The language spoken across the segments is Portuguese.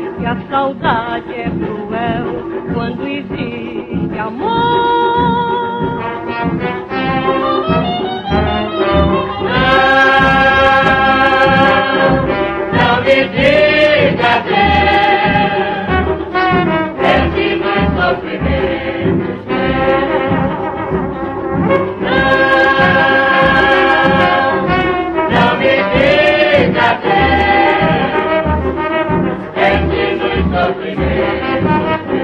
que a saudade é cruel quando existe amor. Não me diga adeus, esse meu sofrimento não me diga adeus, esse meu sofrimento.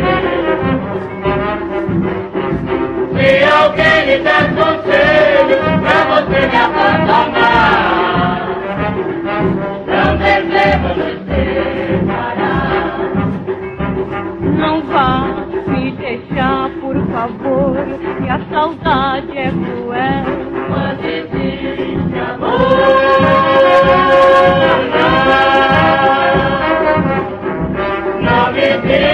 Se alguém lhe der conselho pra você me abandonar, não devemos nos separar. Não vá me deixar, por favor, que a saudade é cruel Quando existe amor, não me diga